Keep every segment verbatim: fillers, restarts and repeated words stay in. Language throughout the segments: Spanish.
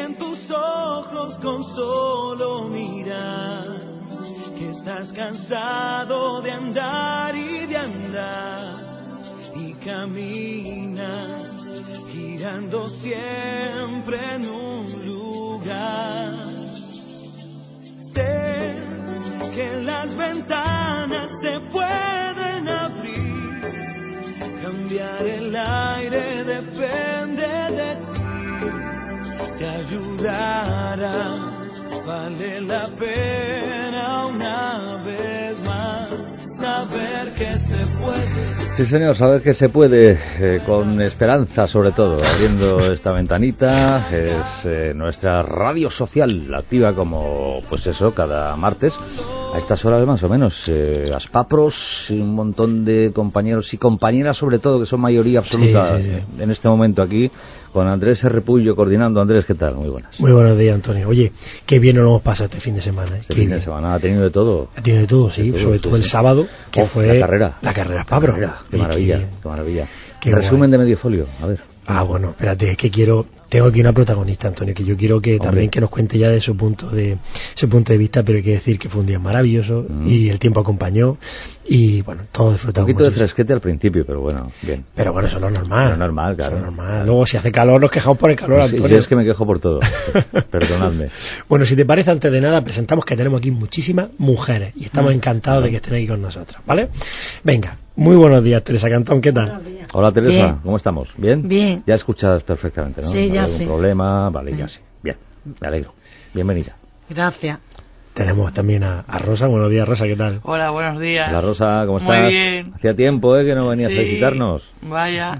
en tus ojos con solo mirar, que estás cansado de andar y de andar, y caminas girando siempre en un lugar. Sé que las ventanas se pueden abrir, cambiar el aire depende de ti, te ayudará, vale la pena una vez más saber que se puede. Sí, señor, saber que se puede, eh, con esperanza sobre todo, abriendo esta ventanita. Es eh, nuestra radio social, activa como, pues eso, cada martes a estas horas más o menos. eh, Aspapros y un montón de compañeros y compañeras sobre todo, que son mayoría absoluta, sí, sí, sí. en este momento aquí, con Andrés R. Puyo coordinando. Andrés, ¿qué tal? Muy buenas. Muy buenos días, Antonio. Oye, qué bien nos lo hemos pasado este fin de semana. ¿eh? Este fin bien. de semana ha tenido de todo. Ha tenido de todo, sí, de todo, sobre sí, todo sí. el sábado, que oh, fue la carrera. La carrera Aspapros. Qué maravilla, qué, qué maravilla. Qué Resumen guay. De medio folio, a ver. Ah, bueno, espérate, es que quiero, tengo aquí una protagonista, Antonio, que yo quiero que Hombre. también que nos cuente ya de su punto de su punto de vista, pero hay que decir que fue un día maravilloso mm. y el tiempo acompañó y bueno, todos disfrutamos. Un poquito muchísimo. de fresquete al principio, pero bueno, bien. Pero bueno, eso no es normal. No es normal, claro. Eso es normal. Luego, si hace calor, nos quejamos por el calor, pues Antonio. Sí, es que me quejo por todo. Perdonadme. Bueno, si te parece, antes de nada, presentamos que tenemos aquí muchísimas mujeres y estamos mm. encantados mm. de que estén aquí con nosotros, ¿vale? Venga. Muy buenos días, Teresa Cantón, ¿qué tal? Hola, Teresa, Bien. ¿Cómo estamos? ¿Bien? Bien. Ya escuchas perfectamente, ¿no? Sí, no ya hay sí. ningún problema, vale, sí. ya sí. Bien, me alegro. Bienvenida. Gracias. Tenemos también a, a Rosa. Buenos días, Rosa, ¿qué tal? Hola, buenos días. Hola, Rosa, ¿cómo Muy estás? bien. Hacía tiempo, ¿eh? Que no venías sí, a visitarnos. Vaya.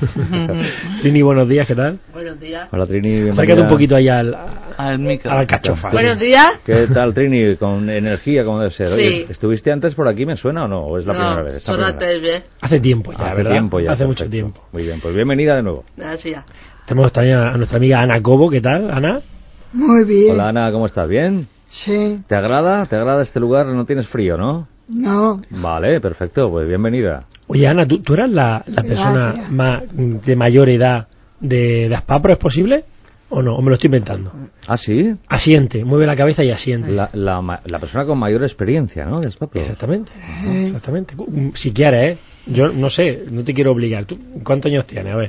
Trini, buenos días, ¿qué tal? Buenos días. Hola, Trini, bienvenida. Acércate un poquito ahí al, al micro. A la cachofa. Buenos días. ¿Qué tal, Trini? Con energía, como debe ser. Oye, sí. ¿estuviste antes por aquí, me suena o no? ¿O es la no, primera vez? Son las tres veces. Hace tiempo ya, Hace ¿verdad? tiempo ya. Hace perfecto. mucho tiempo. Muy bien, pues bienvenida de nuevo. Gracias. Tenemos también a nuestra amiga Ana Cobo, ¿qué tal, Ana? Muy bien. Hola, Ana, ¿cómo estás? ¿Bien? Sí. ¿Te agrada? ¿Te agrada este lugar? ¿No tienes frío, no? No. Vale, perfecto, pues bienvenida. Oye, Ana, ¿tú, tú eras la, la persona más de mayor edad de, de Aspapro, ¿es posible? ¿O no? ¿O me lo estoy inventando? ¿Ah, sí? Asiente, mueve la cabeza y asiente. La, la, la persona con mayor experiencia, ¿no? De Aspapro. Exactamente, uh-huh. exactamente. Si quieres, ¿eh? Yo no sé, no te quiero obligar. ¿Tú cuántos años tienes? A ver.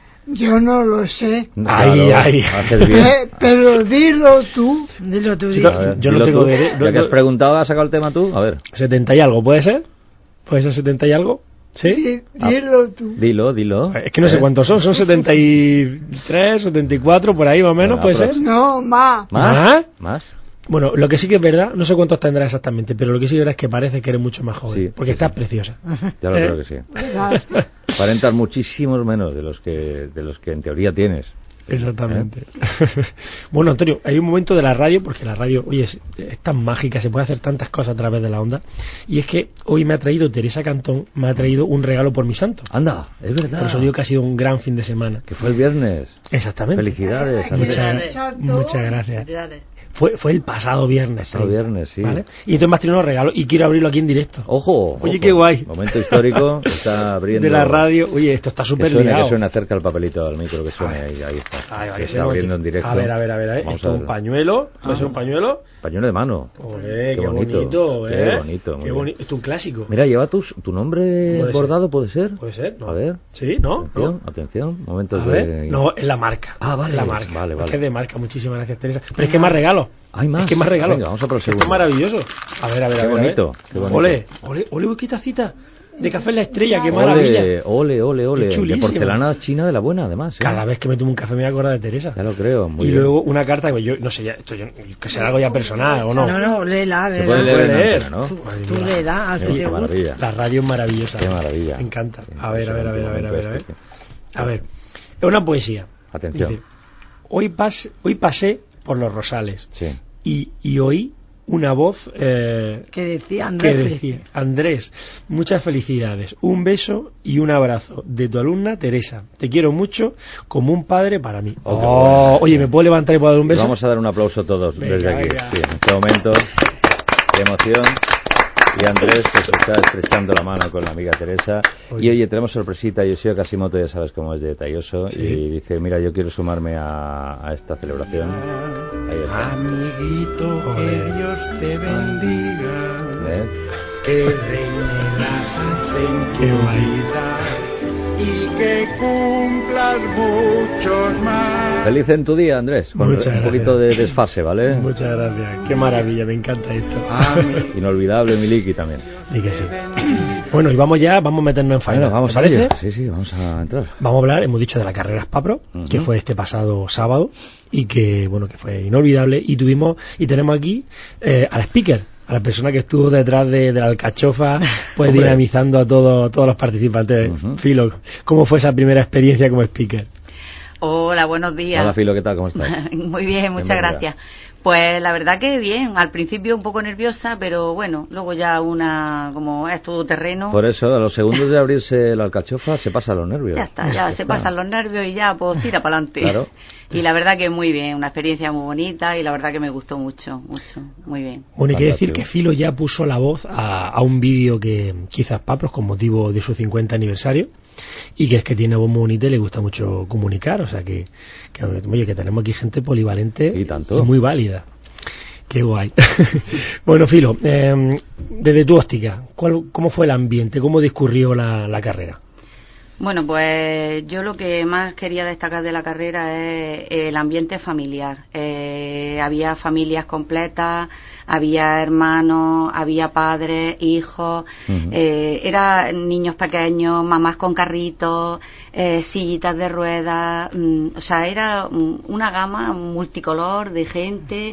Yo no lo sé. Claro, ay, ay. Eh, pero dilo tú. Dilo tú. Sí, dilo. ver, yo no tengo de, ya que has preguntado, ¿has sacado el tema tú? A ver. setenta y algo, ¿puede ser? ¿Puede ser setenta y algo? ¿Sí? sí dilo ah, tú. Dilo, dilo. Es que no ¿Eh? sé cuántos son, son setenta y tres, setenta y cuatro, por ahí más o menos, ¿puede ser? No, más. ¿Más? ¿Más? ¿Más? Bueno, lo que sí que es verdad, no sé cuántos tendrás exactamente, pero lo que sí es verdad es que parece que eres mucho más joven, sí, porque sí, estás sí. preciosa. Ya lo ¿Eh? creo que sí. Aparentas muchísimos menos de los que de los que en teoría tienes. Exactamente. ¿Eh? Bueno, Antonio, hay un momento de la radio, porque la radio, oye, es, es tan mágica, se puede hacer tantas cosas a través de la onda, y es que hoy me ha traído Teresa Cantón, me ha traído un regalo por mi santo. Anda, es verdad. Por eso digo que ha sido un gran fin de semana. Que fue el viernes. Exactamente. Felicidades. Muchas, muchas gracias. Fue, fue el pasado viernes. Pasado sí. viernes, sí. ¿Vale? Y entonces me has traído unos regalos y quiero abrirlo aquí en directo. Ojo. Oye, ojo. qué guay. Momento histórico. Está abriendo. De la radio. Oye, esto está súper ligado. Que ligado. que suene acerca el papelito al micro, que suene ahí. Ahí está. Ay, que está abriendo en directo. A ver, a ver, a ver. A ver. ¿Esto es un pañuelo? ¿Puede ah. ser un pañuelo? Pañuelo de mano. Olé, qué, qué bonito, bonito, ¿eh? Qué bonito. Qué bonito. Esto es un clásico. Mira, lleva tu, tu nombre ¿Puede bordado, ser? ¿puede ser? Puede ser, ¿no? A ver. Sí, ¿no? Atención, ¿no? atención. Momentos a ver. de... No, es la marca. Ah, vale. Es la marca. Vale, vale. Es que es de marca. Muchísimas gracias, Teresa. Pero es que más regalo. Hay más. Es que más regalo. Venga, vamos a por el segundo. Es maravilloso. A ver, a ver, qué a ver. Bonito, a ver. Qué bonito. Ole, ole, ole, qué tacita de café en la estrella, qué ole, maravilla. Ole, ole, ole. Qué de porcelana china de la buena, además. ¿eh? Cada vez que me tomo un café me voy a acordar de Teresa. Ya lo creo, muy y bien. luego una carta que yo, no sé, ya, esto yo, que será algo ya personal o no. No, no, léela, léela. Se puede leer, leer antena, ¿no? Tú, tú léela, así te gusta. La radio es maravillosa. Qué maravilla. Me encanta. Sí, a ver, a ver, a ver, a ver, a ver, a ver. Este. A ver, es una poesía. Atención. Dice, hoy, pas, hoy pasé por los rosales sí. y, y oí una voz eh, que decía Andrés. Que decía, Andrés, muchas felicidades, un beso y un abrazo de tu alumna Teresa. Te quiero mucho como un padre para mí. Oh, oh, oye, ¿me puedo levantar y puedo dar un beso? Vamos a dar un aplauso todos venga, desde aquí. venga. Sí, en este momento de emoción. Y Andrés, que se está estrechando la mano con la amiga Teresa. Oye. Y oye, tenemos sorpresita. Yoshio Kashimoto, ya sabes cómo es de detalloso. Sí. Y dice, mira, yo quiero sumarme a, a esta celebración. Ahí está. Amiguito, Joder. que Dios te bendiga. ¿Eh? Que reine la Qué guay. felicidad y que cumplas muchos más. Feliz en tu día, Andrés. Con Muchas un gracias. poquito de desfase, ¿vale? Muchas gracias. Qué maravilla, me encanta esto. Amén. Inolvidable, Miliki también. Y que sí. Bueno, y vamos ya, vamos a meternos en faena. Bueno, vamos ¿te a parece? ello. Sí, sí, vamos a entrar. Vamos a hablar, hemos dicho de la carrera Spapro, Uh-huh. que fue este pasado sábado y que, bueno, que fue inolvidable. Y tuvimos, y tenemos aquí eh, al speaker, a la persona que estuvo detrás de, de la alcachofa, pues Hombre. dinamizando a todos, todos los participantes. Uh-huh. Filo, ¿cómo fue esa primera experiencia como speaker? Hola, buenos días. Hola, Filo, ¿qué tal? ¿Cómo estás? Muy bien, muchas Bienvenida. gracias. Pues la verdad que bien, al principio un poco nerviosa, pero bueno, luego ya una, como es todo terreno. Por eso, a los segundos de abrirse la alcachofa, se pasan los nervios. Ya está, ya se pasan los nervios y ya pues tira para adelante. Claro. Y la verdad que muy bien, una experiencia muy bonita y la verdad que me gustó mucho, mucho, muy bien. Bueno, hay que decir Fantástico. que Filo ya puso la voz a, a un vídeo que quizás Papros con motivo de su cincuenta aniversario y que es que tiene voz muy bonita y le gusta mucho comunicar, o sea que, que oye, que tenemos aquí gente polivalente Y tanto. muy válida. Qué guay. Bueno, Filo, eh, desde tu óptica, ¿cuál, ¿cómo fue el ambiente? ¿Cómo discurrió la, la carrera? Bueno, pues yo lo que más quería destacar de la carrera es el ambiente familiar. Eh, había familias completas, había hermanos, había padres, hijos, Uh-huh. eh, eran niños pequeños, mamás con carritos, eh, sillitas de ruedas, mm, o sea, era mm, una gama multicolor de gente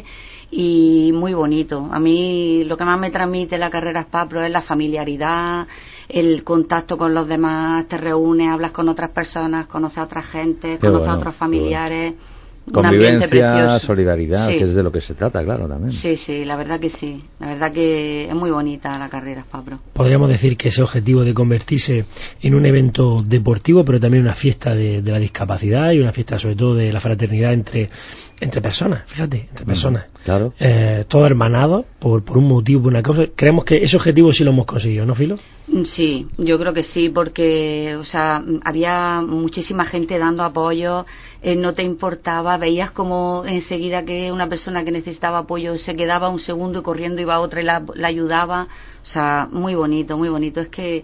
y muy bonito. A mí lo que más me transmite la carrera Spapro es la familiaridad, el contacto con los demás, te reúnes, hablas con otras personas, conoces a otras gente, Qué conoces bueno, a otros familiares. Un Convivencia, ambiente precioso. solidaridad, Sí. que es de lo que se trata, claro, también. Sí, sí, la verdad que sí. La verdad que es muy bonita la carrera Spapro. Podríamos decir que ese objetivo de convertirse en un evento deportivo, pero también una fiesta de, de la discapacidad y una fiesta sobre todo de la fraternidad entre entre personas, fíjate, entre personas. Claro. Eh, todos hermanados por, por un motivo, por una cosa. Creemos que ese objetivo sí lo hemos conseguido, ¿no, Filo? Sí, yo creo que sí, porque, o sea, había muchísima gente dando apoyo, eh, no te importaba, veías como enseguida que una persona que necesitaba apoyo se quedaba un segundo y corriendo iba a otra y la, la ayudaba, o sea, muy bonito, muy bonito, es que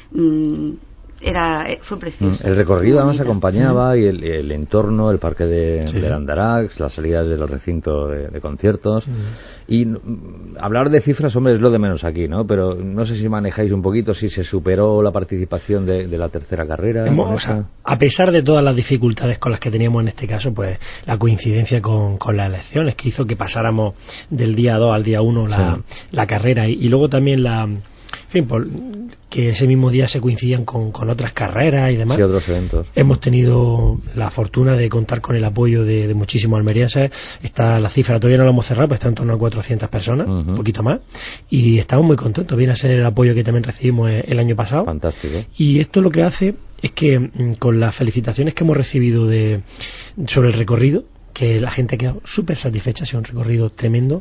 mm, era, fue precioso. El recorrido además bonita. acompañaba y el, el entorno, el parque de, Sí. del Andarax, las salidas de los recintos de, de conciertos. Sí. Y mm, hablar de cifras, hombre, es lo de menos aquí, ¿no? Pero no sé si manejáis un poquito si se superó la participación de, de la tercera carrera. Hemos- con o sea, esa. a pesar de todas las dificultades con las que teníamos en este caso, pues la coincidencia con, con las elecciones que hizo que pasáramos del día dos al día uno la, Sí. la carrera y, y luego también la... En fin, por- que ese mismo día se coincidían con, con otras carreras y demás. Sí, otros eventos. Hemos tenido la fortuna de contar con el apoyo de, de muchísimos almerienses. Está la cifra, todavía no la hemos cerrado, pues está en torno a cuatrocientas personas, Ujú. un poquito más. Y estamos muy contentos. Viene a ser el apoyo que también recibimos el, el año pasado. Fantástico. Y esto lo que hace es que mm, con las felicitaciones que hemos recibido de sobre el recorrido, que la gente ha quedado súper satisfecha, ha sido un recorrido tremendo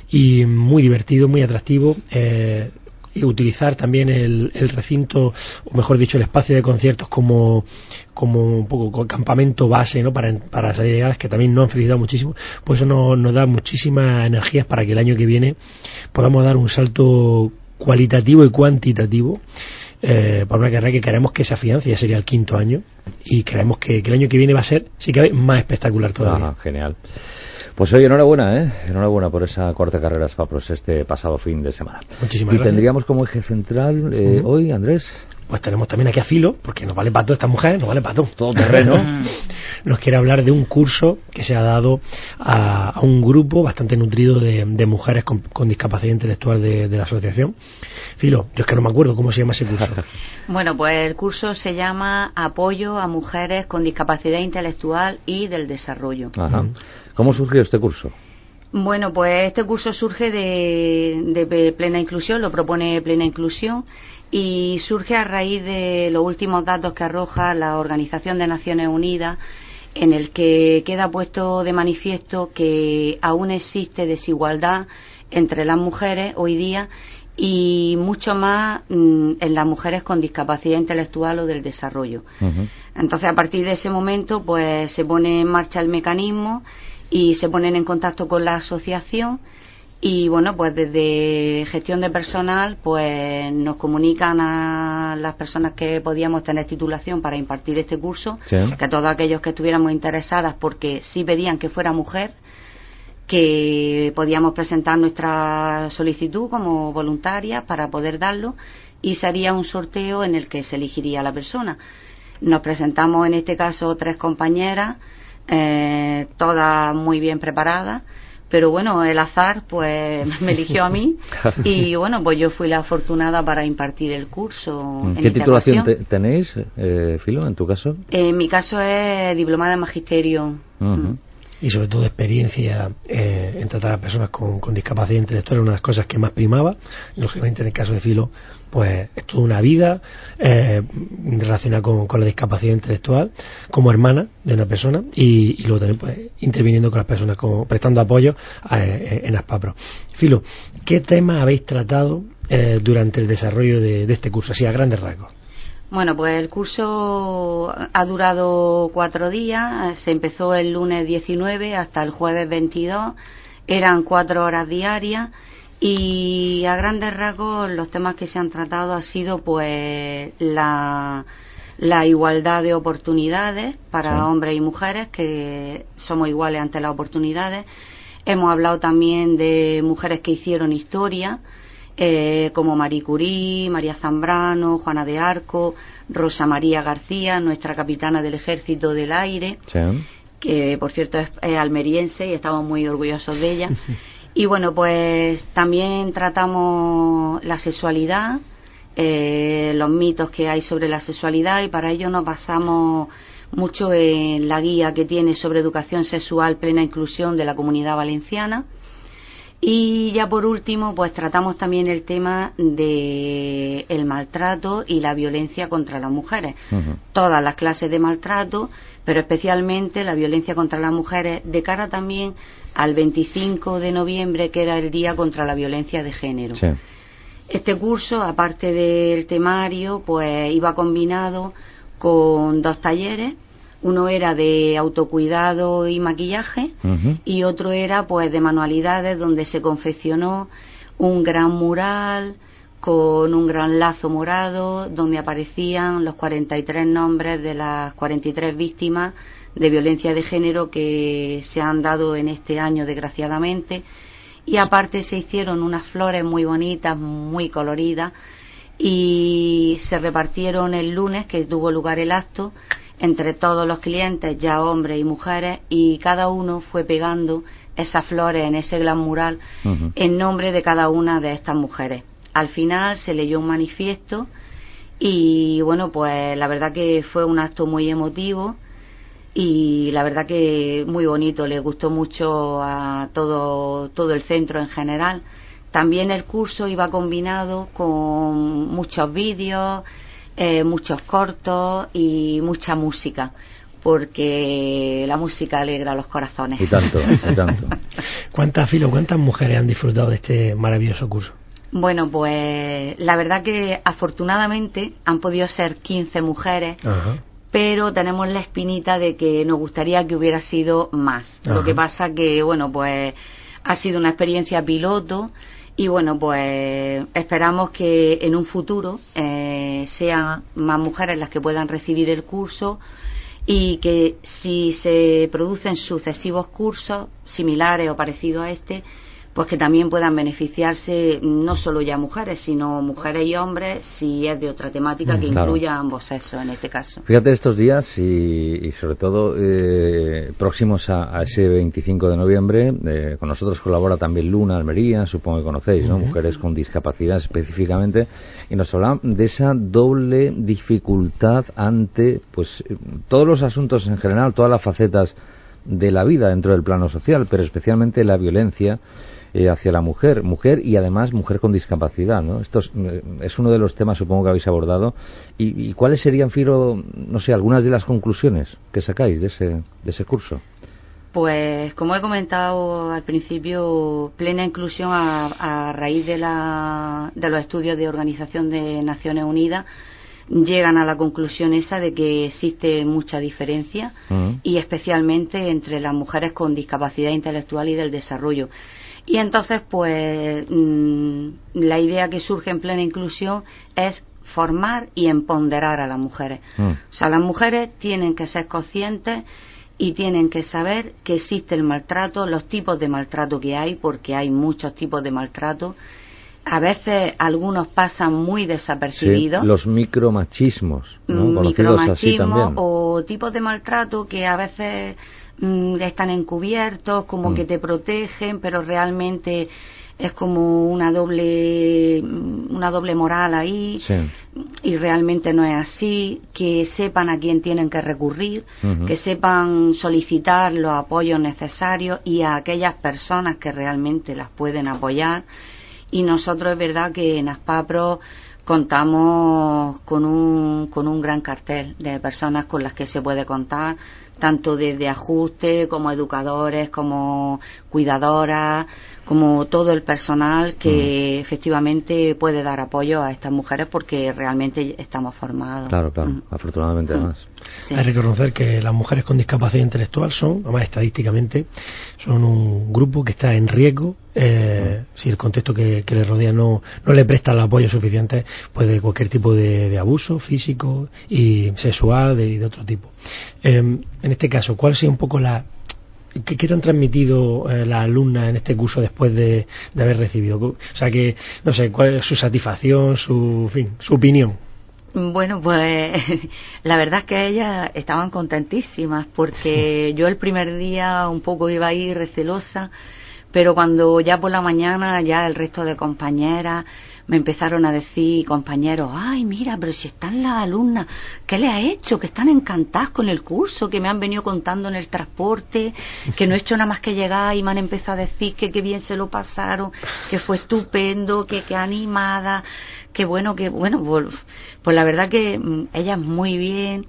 y muy divertido, muy atractivo. Eh, y utilizar también el, el recinto, o mejor dicho, el espacio de conciertos como, como un poco como campamento base, ¿no? para, para las llegadas, que también nos han felicitado muchísimo, pues eso nos, nos da muchísimas energías para que el año que viene podamos dar un salto cualitativo y cuantitativo eh, para una carrera que queremos que se afiance, ya sería el quinto año, y queremos que, que el año que viene va a ser, si cabe, más espectacular todavía. Ajá, genial. Pues oye, enhorabuena, ¿eh? Enhorabuena por esa cuarta carrera Spapros este pasado fin de semana. Muchísimas y gracias. tendríamos como eje central eh, Ujú. hoy, Andrés, Pues tenemos también aquí a Filo, porque nos vale para todo esta mujer, nos vale para todo. todo terreno. Nos quiere hablar de un curso que se ha dado a, a un grupo bastante nutrido de, de mujeres con, con discapacidad intelectual de, de la asociación. Filo, yo es que no me acuerdo cómo se llama ese curso. Bueno, pues el curso se llama Apoyo a Mujeres con Discapacidad Intelectual y del Desarrollo. Ajá. Mm. ¿Cómo surgió este curso? Bueno, pues este curso surge de, de Plena Inclusión, lo propone Plena Inclusión y surge a raíz de los últimos datos que arroja la Organización de Naciones Unidas, en el que queda puesto de manifiesto que aún existe desigualdad entre las mujeres hoy día y mucho más mm, en las mujeres con discapacidad intelectual o del desarrollo. Uh-huh. Entonces, a partir de ese momento, pues se pone en marcha el mecanismo y se ponen en contacto con la asociación y, bueno, pues desde gestión de personal, pues nos comunican a las personas que podíamos tener titulación para impartir este curso, sí. que todos aquellos que estuviéramos interesadas, porque sí pedían que fuera mujer, que podíamos presentar nuestra solicitud como voluntarias para poder darlo y se haría un sorteo en el que se elegiría a la persona. Nos presentamos en este caso tres compañeras, eh, todas muy bien preparadas, pero bueno, el azar pues me eligió a mí y bueno, pues yo fui la afortunada para impartir el curso. ¿Qué en titulación te, tenéis, eh, Filo, en tu caso? Eh, en mi caso es diplomada en magisterio. Uh-huh. Y sobre todo experiencia eh, en tratar a personas con, con discapacidad intelectual, una de las cosas que más primaba. Y lógicamente en el caso de Filo, pues es toda una vida eh, relacionada con, con la discapacidad intelectual, como hermana de una persona, y, y luego también pues interviniendo con las personas, como, prestando apoyo a, en Aspapro. Filo, ¿qué temas habéis tratado eh, durante el desarrollo de, de este curso, así a grandes rasgos? Bueno, pues el curso ha durado cuatro días, se empezó el lunes diecinueve hasta el jueves veintidós, eran cuatro horas diarias y a grandes rasgos los temas que se han tratado ha sido pues la, la igualdad de oportunidades para sí. hombres y mujeres, que somos iguales ante las oportunidades. Hemos hablado también de mujeres que hicieron historia, Eh, como Marie Curie, María Zambrano, Juana de Arco, Rosa María García, nuestra capitana del Ejército del Aire, sí. que por cierto es, es almeriense y estamos muy orgullosos de ella. Y bueno, pues también tratamos la sexualidad, eh, los mitos que hay sobre la sexualidad, y para ello nos basamos mucho en la guía que tiene sobre educación sexual, plena inclusión de la Comunidad Valenciana. Y ya por último, pues tratamos también el tema de el maltrato y la violencia contra las mujeres. Uh-huh. Todas las clases de maltrato, pero especialmente la violencia contra las mujeres, de cara también al veinticinco de noviembre, que era el Día contra la Violencia de Género. Sí. Este curso, aparte del temario, pues iba combinado con dos talleres. Uno era de autocuidado y maquillaje, uh-huh. y otro era pues de manualidades, donde se confeccionó un gran mural con un gran lazo morado donde aparecían los cuarenta y tres nombres de las cuarenta y tres víctimas de violencia de género que se han dado en este año, desgraciadamente. Y aparte se hicieron unas flores muy bonitas, muy coloridas, y se repartieron el lunes, que tuvo lugar el acto, entre todos los clientes, ya hombres y mujeres, y cada uno fue pegando esas flores en ese gran mural, uh-huh. en nombre de cada una de estas mujeres. Al final se leyó un manifiesto y bueno, pues la verdad que fue un acto muy emotivo y la verdad que muy bonito, le gustó mucho a todo, todo el centro en general. También el curso iba combinado con muchos vídeos, Eh, muchos cortos y mucha música, porque la música alegra los corazones. Y tanto, y tanto. ¿Cuántas, Filo, cuántas mujeres han disfrutado de este maravilloso curso? Bueno, pues la verdad que afortunadamente han podido ser quince mujeres, ajá. pero tenemos la espinita de que nos gustaría que hubiera sido más. Ajá. Lo que pasa que, bueno, pues ha sido una experiencia piloto. Y bueno, pues esperamos que en un futuro eh, sean más mujeres las que puedan recibir el curso, y que si se producen sucesivos cursos similares o parecidos a este, pues que también puedan beneficiarse no solo ya mujeres, sino mujeres y hombres, si es de otra temática que claro. incluya ambos sexos en este caso. Fíjate, estos días y, y sobre todo eh, próximos a, a ese veinticinco de noviembre, eh, con nosotros colabora también Luna Almería, supongo que conocéis, ¿no? Uh-huh. Mujeres con discapacidad específicamente, y nos hablan de esa doble dificultad ante pues todos los asuntos en general, todas las facetas de la vida dentro del plano social, pero especialmente la violencia Eh, hacia la mujer, mujer y además mujer con discapacidad, ¿no? Esto es, eh, es uno de los temas, supongo, que habéis abordado. ¿Y, y cuáles serían, Firo, no sé, algunas de las conclusiones que sacáis de ese, de ese curso? Pues, como he comentado al principio, plena inclusión a, a raíz de, la, de los estudios de Organización de Naciones Unidas, llegan a la conclusión esa de que existe mucha diferencia, uh-huh. y especialmente entre las mujeres con discapacidad intelectual y del desarrollo. Y entonces, pues, mmm, la idea que surge en plena inclusión es formar y empoderar a las mujeres. Uh-huh. O sea, las mujeres tienen que ser conscientes y tienen que saber que existe el maltrato, los tipos de maltrato que hay, porque hay muchos tipos de maltrato. A veces algunos pasan muy desapercibidos. Sí, los micromachismos, ¿no? Micromachismos o tipos de maltrato que a veces mmm, están encubiertos, como mm. que te protegen, pero realmente es como una doble una doble moral ahí, sí. y realmente no es así. Que sepan a quién tienen que recurrir, uh-huh. que sepan solicitar los apoyos necesarios y a aquellas personas que realmente las pueden apoyar. Y nosotros es verdad que en Aspapro contamos con un con un gran cartel de personas con las que se puede contar, tanto desde ajuste como educadores, como cuidadoras, como todo el personal que mm. efectivamente puede dar apoyo a estas mujeres, porque realmente estamos formados. Claro, claro, mm. afortunadamente además. Sí. Hay que reconocer que las mujeres con discapacidad intelectual son, además estadísticamente, son un grupo que está en riesgo eh, mm. si el contexto que, que les rodea no, no le presta el apoyo suficiente, pues de cualquier tipo de, de abuso físico y sexual de, de otro tipo. Eh, en este caso, ¿cuál sería un poco la... ¿Qué, qué te han transmitido eh, las alumnas en este curso después de, de haber recibido? O sea, que, no sé, ¿cuál es su satisfacción, su, en fin, su opinión? Bueno, pues la verdad es que ellas estaban contentísimas, porque yo el primer día un poco iba a ir recelosa, pero cuando ya por la mañana ya el resto de compañeras me empezaron a decir, compañeros, ay, mira, pero si están las alumnas, ¿qué le ha hecho? Que están encantadas con el curso, que me han venido contando en el transporte, que no he hecho nada más que llegar y me han empezado a decir que qué bien se lo pasaron, que fue estupendo, que qué animada, que bueno, que bueno, pues, pues la verdad que mmm, ellas muy bien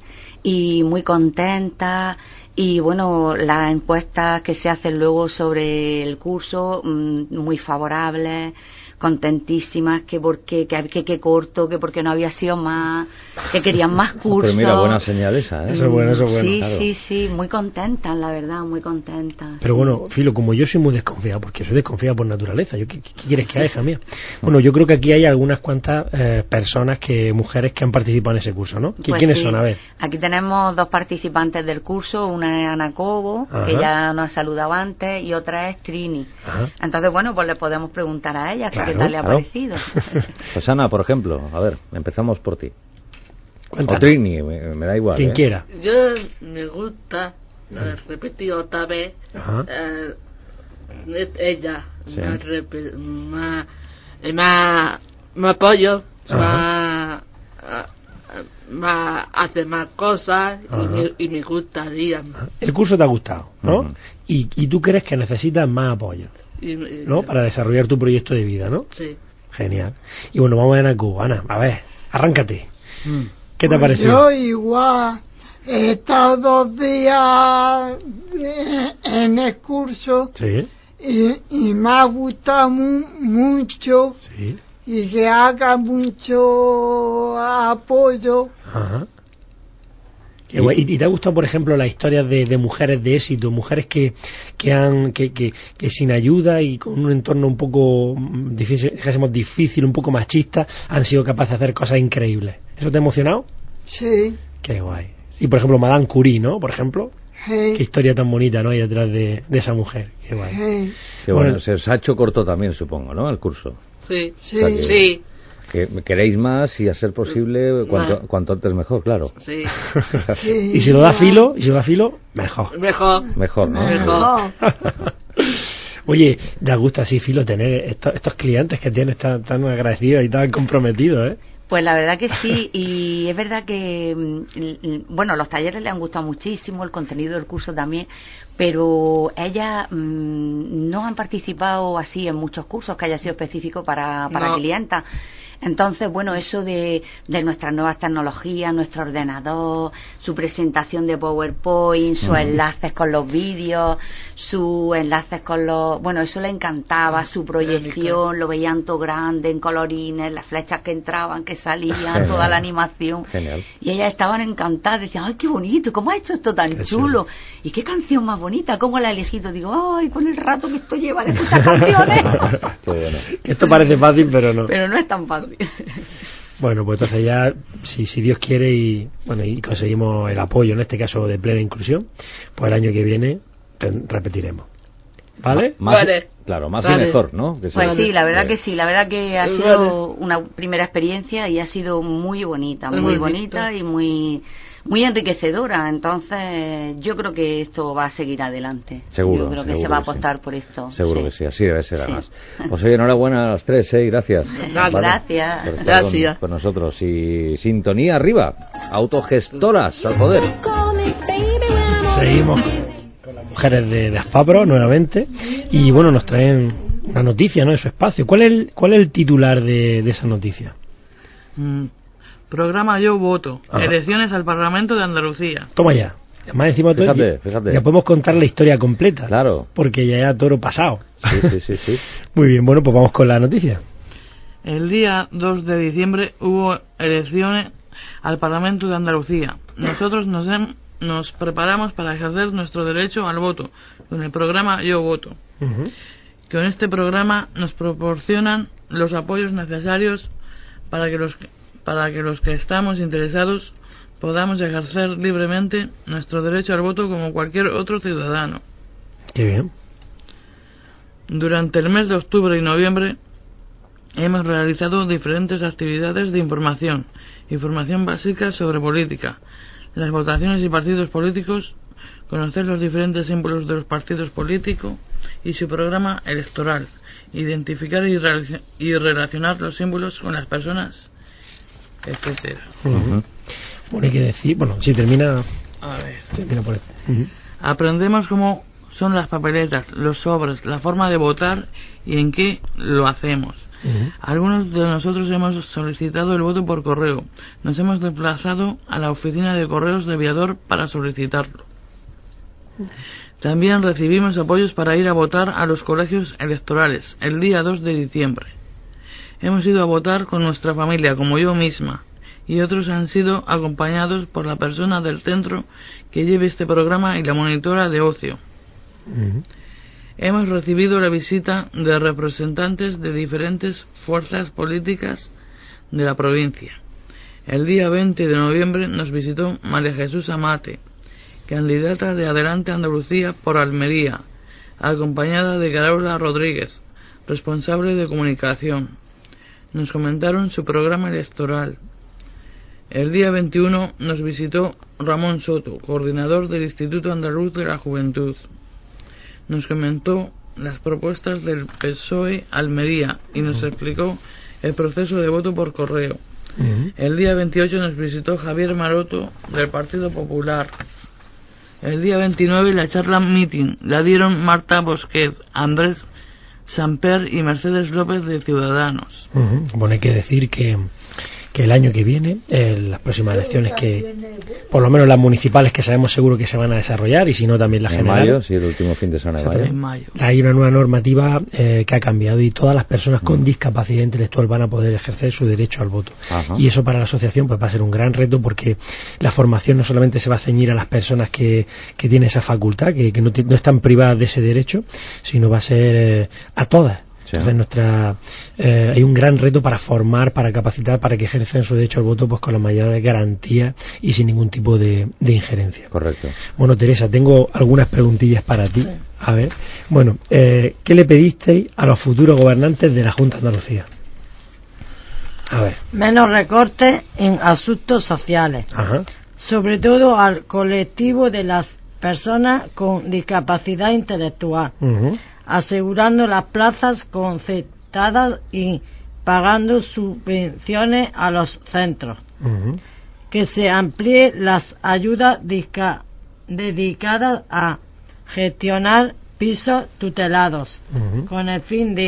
y muy contentas. Y bueno, las encuestas que se hacen luego sobre el curso, mmm, muy favorables, contentísimas, que porque que, que, que corto, que porque no había sido más, que querían más cursos. Pero mira, buena señal esa, ¿eh? Eso es bueno, eso es bueno. Sí, claro. sí, sí, muy contentas, la verdad, muy contentas. Pero sí. bueno, Filo, como yo soy muy desconfiado, porque soy desconfiada por naturaleza, ¿yo qué, qué quieres que haga, hija mía? Bueno, yo creo que aquí hay algunas cuantas eh, personas, que mujeres que han participado en ese curso, ¿no? Pues ¿Quiénes sí. son? A ver. Aquí tenemos dos participantes del curso, una es Ana Cobo, Ajá. que ya nos ha saludado antes, y otra es Trini. Ajá. Entonces, bueno, pues le podemos preguntar a ella claro, qué tal le ha claro. parecido. Pues Ana, por ejemplo, a ver, empezamos por ti. Cuéntanos. O Trini, me, me da igual. Quien ¿eh? quiera. Yo me gusta, eh, repetí otra vez, eh, ella sí. me, rep- me, me, me apoyo, me, me hace más cosas y me, y me gustaría. El curso te ha gustado, ¿no? Uh-huh. y, y tú crees que necesitas más apoyo, y, y, ¿no? Para desarrollar tu proyecto de vida, ¿no? Sí. Genial. Y bueno, vamos a ver a Cuba. Ana, a ver, arráncate. Mm. ¿Qué te ha pues parecido? Yo igual he estado dos días en el curso sí. y, y me ha gustado mu- mucho sí. y que haga mucho apoyo. Ajá. ¿Y, ¿Y te ha gustado, por ejemplo, las historias de, de mujeres de éxito, mujeres que que han que, que, que sin ayuda y con un entorno un poco difícil, dijésemos difícil, un poco machista, han sido capaces de hacer cosas increíbles? ¿Eso te ha emocionado? Sí. Qué guay. Y por ejemplo, Madame Curie, ¿no? Por ejemplo. Sí. Qué historia tan bonita, ¿no? Hay detrás de, de esa mujer. Qué guay. Sí. Qué bueno, se os ha hecho corto también, supongo, ¿no? El curso. Sí, sí. O sea que, sí. Que queréis más y a ser posible cuanto, cuanto antes mejor, claro. Sí. Sí. Y si lo da Filo, y si lo da Filo, mejor. Mejor. Mejor, ¿no? Mejor. Oye, da gusto así, Filo, tener estos, estos clientes que tienes tan, tan agradecidos y tan comprometidos, ¿eh? Pues la verdad que sí, y es verdad que, bueno, los talleres le han gustado muchísimo, el contenido del curso también, pero ellas mmm, no han participado así en muchos cursos que haya sido específico para, para no. clientas. Entonces, bueno, eso de, de nuestras nuevas tecnologías, nuestro ordenador, su presentación de PowerPoint, sus uh-huh. enlaces con los vídeos, sus enlaces con los... Bueno, eso le encantaba, su proyección, lo veían todo grande, en colorines, las flechas que entraban, que salían, Genial. Toda la animación. Genial. Y ellas estaban encantadas, decían, ¡ay, qué bonito! ¿Cómo ha hecho esto tan chulo? ¿Y qué canción más bonita? ¿Cómo la ha elegido? Digo, ¡ay, con el rato que esto lleva de escuchar canciones! Bueno. Esto parece fácil, pero no. Pero no es tan fácil. Bueno, pues entonces ya, si, si Dios quiere y bueno y conseguimos el apoyo, en este caso de Plena Inclusión, pues el año que viene ten, repetiremos. ¿Vale? Más, vale. Claro, más vale. y mejor, ¿no? Que pues sí, la verdad vale. que sí, la verdad que ha sido vale. una primera experiencia y ha sido muy bonita, muy, muy bonita y muy muy enriquecedora. Entonces yo creo que esto va a seguir adelante. Seguro. Yo creo que seguro se va a que apostar sí. por esto. Seguro sí. que sí, así debe ser sí. además. Pues oye, enhorabuena a las tres, ¿eh? Gracias. Vale. Gracias. Por estar Gracias. Con, con nosotros. Y sintonía arriba. Autogestoras al poder. Seguimos con las mujeres de, de Aspapro nuevamente. Y bueno, nos traen una noticia, ¿no? De su espacio. ¿Cuál es el, cuál es el titular de, de esa noticia? Mm. Programa Yo Voto. Ajá. Elecciones al Parlamento de Andalucía. Toma ya. Además, encima de todo, fíjate, ya, fíjate. ya podemos contar la historia completa. Claro. Porque ya era toro pasado. Sí, sí, sí, sí. Muy bien, bueno, pues vamos con la noticia. El día dos de diciembre hubo elecciones al Parlamento de Andalucía. Nosotros nos, hem, nos preparamos para ejercer nuestro derecho al voto con el programa Yo Voto. Uh-huh. Con este programa nos proporcionan los apoyos necesarios para que los para que los que estamos interesados podamos ejercer libremente nuestro derecho al voto como cualquier otro ciudadano. Qué bien. Durante el mes de octubre y noviembre hemos realizado diferentes actividades de información, información básica sobre política, las votaciones y partidos políticos, conocer los diferentes símbolos de los partidos políticos y su programa electoral, identificar y, relacion- y relacionar los símbolos con las personas, etcétera. Uh-huh. Bueno, hay que decir, bueno, si termina, a ver, termina por ahí. Uh-huh. Aprendemos cómo son las papeletas, los sobres, la forma de votar y en qué lo hacemos. Uh-huh. Algunos de nosotros hemos solicitado el voto por correo. Nos hemos desplazado a la oficina de correos de Viador para solicitarlo. Uh-huh. También recibimos apoyos para ir a votar a los colegios electorales el día dos de diciembre. Hemos ido a votar con nuestra familia, como yo misma, y otros han sido acompañados por la persona del centro que lleve este programa y la monitora de ocio. Uh-huh. Hemos recibido la visita de representantes de diferentes fuerzas políticas de la provincia. El día veinte de noviembre nos visitó María Jesús Amate, candidata de Adelante Andalucía por Almería, acompañada de Carola Rodríguez, responsable de comunicación. Nos comentaron su programa electoral. El día veintiuno nos visitó Ramón Soto, coordinador del Instituto Andaluz de la Juventud. Nos comentó las propuestas del P S O E Almería y nos explicó el proceso de voto por correo. Uh-huh. El día veintiocho nos visitó Javier Maroto del Partido Popular. El día veintinueve la charla meeting la dieron Marta Bosquet, Andrés Samper y Mercedes López de Ciudadanos. Uh-huh. Bueno, hay que decir que que el año que viene, eh, las próximas elecciones que, por lo menos las municipales que sabemos seguro que se van a desarrollar, y si no también las generales. En mayo, sí, el último fin de semana de mayo. En mayo. Hay una nueva normativa eh, que ha cambiado y todas las personas con mm. discapacidad intelectual van a poder ejercer su derecho al voto. Ajá. Y eso para la asociación pues va a ser un gran reto, porque la formación no solamente se va a ceñir a las personas que, que tienen esa facultad, que, que no, no están privadas de ese derecho, sino va a ser eh, a todas. Entonces nuestra eh, hay un gran reto para formar, para capacitar, para que ejerzan su derecho al voto pues con la mayor garantía y sin ningún tipo de, de injerencia. Correcto. Bueno, Teresa, tengo algunas preguntillas para ti. Sí. A ver, bueno, eh, ¿qué le pedisteis a los futuros gobernantes de la Junta de Andalucía? A ver. Menos recortes en asuntos sociales. Ajá. Sobre todo al colectivo de las personas con discapacidad intelectual. Uh-huh. Asegurando las plazas concertadas y pagando subvenciones a los centros. Uh-huh. Que se amplíen las ayudas disca- dedicadas a gestionar pisos tutelados, uh-huh. con el fin de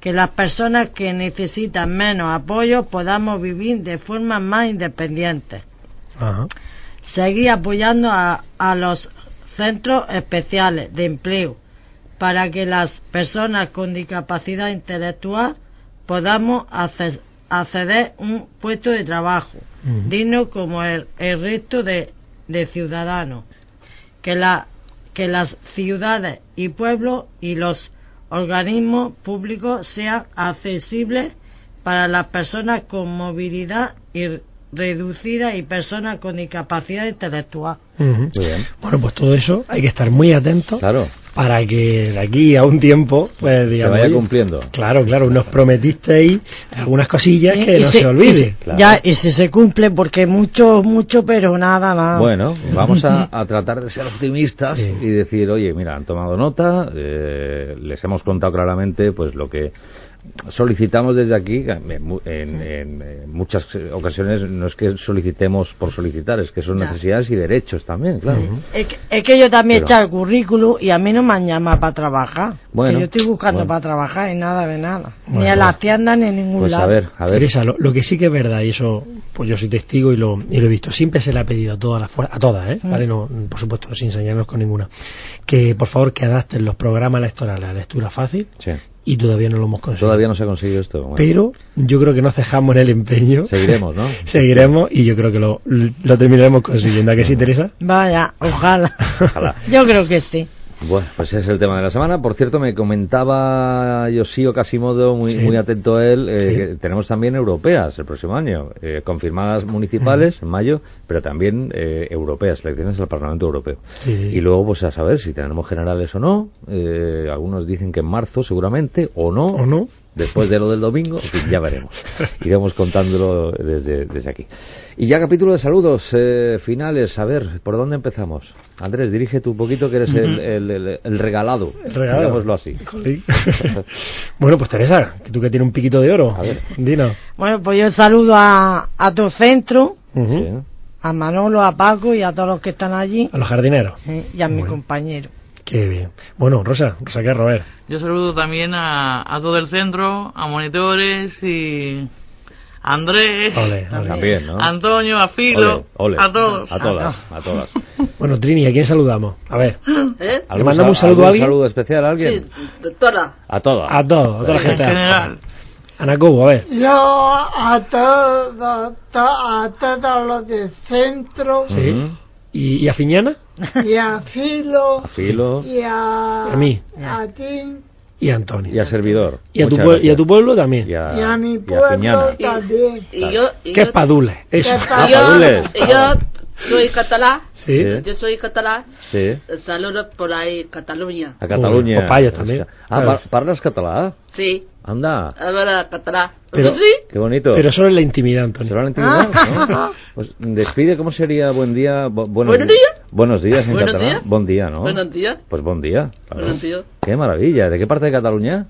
que las personas que necesitan menos apoyo podamos vivir de forma más independiente. Ajá. Seguir apoyando a, a los centros especiales de empleo para que las personas con discapacidad intelectual podamos acceder, acceder a un puesto de trabajo uh-huh. digno como el, el resto de, de ciudadanos. Que, la, que las ciudades y pueblos y los organismos públicos sean accesibles para las personas con movilidad y reducida y personas con discapacidad intelectual. Uh-huh. Muy bien. Bueno, pues todo eso hay que estar muy atentos, claro, para que de aquí a un tiempo, pues digamos, se vaya cumpliendo. Claro, claro, nos prometisteis algunas cosillas y, que y no se, se olvide. Y, claro. Ya, y si se cumple, porque mucho, mucho, pero nada, nada. Bueno, vamos a, a tratar de ser optimistas sí. y decir, oye, mira, han tomado nota, eh, les hemos contado claramente pues lo que solicitamos desde aquí. En, en, en muchas ocasiones no es que solicitemos por solicitar, es que son ya. necesidades y derechos también, claro. Uh-huh. es, que, es que yo también he echado el currículum y a mí no me han llamado para trabajar. Bueno, que yo estoy buscando bueno. para trabajar y nada de nada, bueno, ni a las tiendas ni en ningún pues lado. A ver, a ver. Teresa, lo, lo que sí que es verdad, y eso pues yo soy testigo y lo, y lo he visto, siempre se le ha pedido a todas las a todas, ¿eh? Uh-huh. ¿Vale? No, por supuesto, sin enseñarnos con ninguna, que por favor que adapten los programas electorales a lectura fácil. Sí. Y todavía no lo hemos conseguido. Todavía no se ha conseguido esto. Bueno. Pero yo creo que no cejamos en el empeño. Seguiremos, ¿no? Seguiremos y yo creo que lo, lo terminaremos consiguiendo. ¿A que sí, Teresa? Vaya, ojalá. Ojalá. Yo creo que sí. Bueno, pues ese es el tema de la semana. Por cierto, me comentaba Yoshio Kasimodo, muy, sí. muy atento a él, eh, sí. que tenemos también europeas el próximo año, eh, confirmadas municipales uh-huh. en mayo, pero también eh, europeas, elecciones al Parlamento Europeo. Sí, sí. Y luego, pues a saber si tenemos generales o no. Eh, algunos dicen que en marzo seguramente, o no. O no. Después de lo del domingo, en fin, ya veremos. Iremos contándolo desde, desde aquí. Y ya capítulo de saludos eh, finales. A ver, ¿por dónde empezamos? Andrés, dirige tú un poquito, que eres uh-huh. el, el, el, el regalado. El regalado. Digámoslo así. Bueno, pues Teresa, tú que tienes un piquito de oro. A ver. Dinos. Bueno, pues yo saludo a, a tu centro, uh-huh. sí. a Manolo, a Paco y a todos los que están allí. A los jardineros. Sí, y a bueno. mi compañero. Qué bien. Bueno, Rosa, Rosa ¿qué, Robert? Yo saludo también a, a todo el centro, a monitores y a Andrés, ole, ole. También, ¿no? a Antonio, a Filo, ole, ole. a todos. A todas, a todas. Bueno, Trini, ¿a quién saludamos? A ver. ¿Eh? ¿Le mandamos un saludo a alguien? ¿Un saludo especial a alguien? Sí, doctora. A todas. A todos, a toda la gente. En general. Ana Cubo, a ver. Yo a todos, to, a todos los del centro. Sí. Uh-huh. ¿Y, ¿Y a Fiñana? Y a Filo. A Filo. Y a... A mí. A ti. Y a Antonio. Y a Servidor. Y a, tu, pue- y a tu pueblo también. Y a, y a mi pueblo y a también. Y, y yo... Y ¿Qué yo, padules? Eso. Ah, yo, padules. y yo soy catalán. Sí. Yo soy catalán. Sí. Saludos por ahí, Cataluña. A Catalunya. O payas también. Ah, par- ¿parlas català? Sí. Anda. Habla catalán. Pero, ¿Sí? Qué bonito. Pero solo en la intimidad, Antonio. ¿Solo en la intimidad? ¿No? Pues despide, ¿cómo sería buen día? Bo- buenos, ¿Buenos días? Buenos días en ¿Buenos catalán. días? Buen día, ¿no? Buenos días. Pues buen día. Claro. Buenos días. Qué maravilla. ¿De qué parte de Cataluña?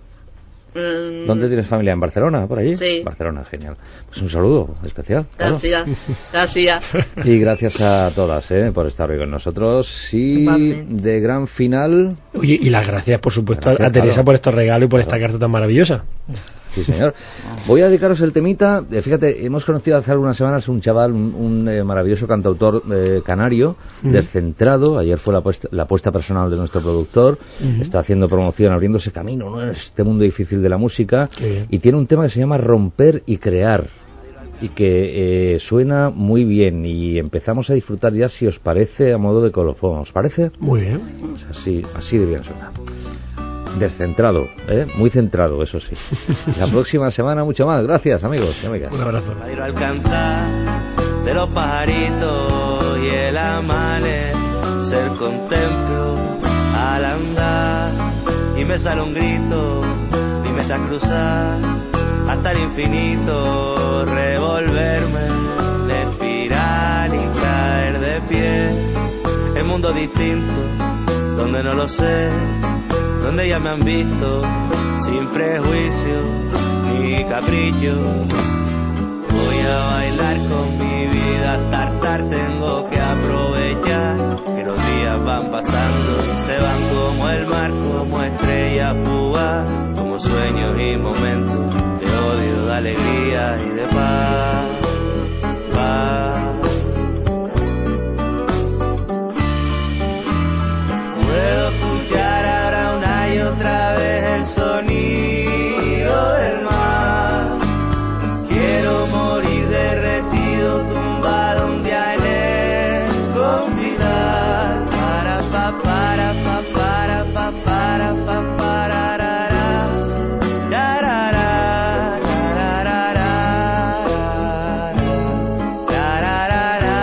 Mm, ¿Dónde tienes familia? ¿En Barcelona? ¿Por allí? Sí. Barcelona, genial. Pues un saludo especial. Claro. Gracias. Gracias. Y gracias a todas ¿eh? por estar hoy con nosotros. Y de gran final... Oye, y las gracias, por supuesto, Gracias, a Teresa claro. por estos regalos y por Claro. esta carta tan maravillosa. Sí, señor. Voy a dedicaros el temita. Eh, fíjate, hemos conocido hace algunas semanas un chaval, un, un eh, maravilloso cantautor eh, canario, Mm. descentrado. Ayer fue la puesta, la puesta personal de nuestro productor. Mm. Está haciendo promoción, abriéndose camino, ¿no? En este mundo difícil de la música. Qué bien. Y tiene un tema que se llama Romper y Crear. Y que eh, suena muy bien. Y empezamos a disfrutar ya, si os parece, a modo de colofón. ¿Os parece? Muy bien. Pues así, así debía sonar. Descentrado, ¿eh? Muy centrado, eso sí. La próxima semana mucho más. Gracias, amigos y amigas. Un abrazo. Para ir a alcanzar de los pajaritos y el amanecer contemplo al andar y me sale un grito y me echa a cruzar hasta el infinito, revolverme de espiral y caer de pie en mundo distinto donde no lo sé, donde ya me han visto sin prejuicio ni capricho. Voy a bailar con mi vida, tartar tengo que aprovechar que los días van pasando, se van como el mar, como estrellas fugaz, como sueños y momentos de paz, paz. Puedo escuchar ahora una y otra vez el sonido del mar. Quiero morir derretido, tumbado un día en él, con pilar. Para pa para pa para pa para pa para ra ra ra ra ra ra ra ra ra ra.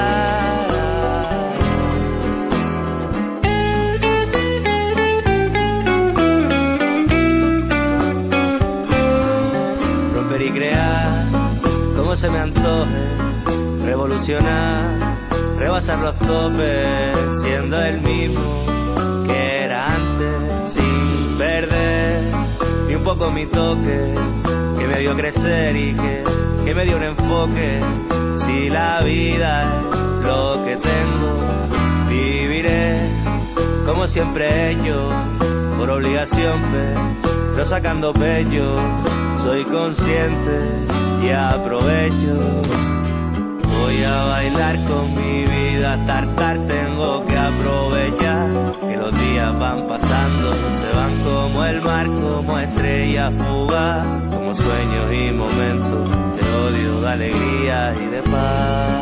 Romper y crear como se me antoje, revolucionar, rebasar los topes, siendo el mismo que era antes, sin perder ni un poco mi toque, que me dio crecer y que, que me dio un enfoque. Si la vida es lo que tengo, viviré como siempre he hecho, por obligación, pero sacando pecho. Soy consciente y aprovecho. Voy a bailar con mi vida, tartar tengo que aprovechar, que los días van pasando, se van como el mar, como estrellas fugaz, como sueños y momentos de odio, de alegría y de paz.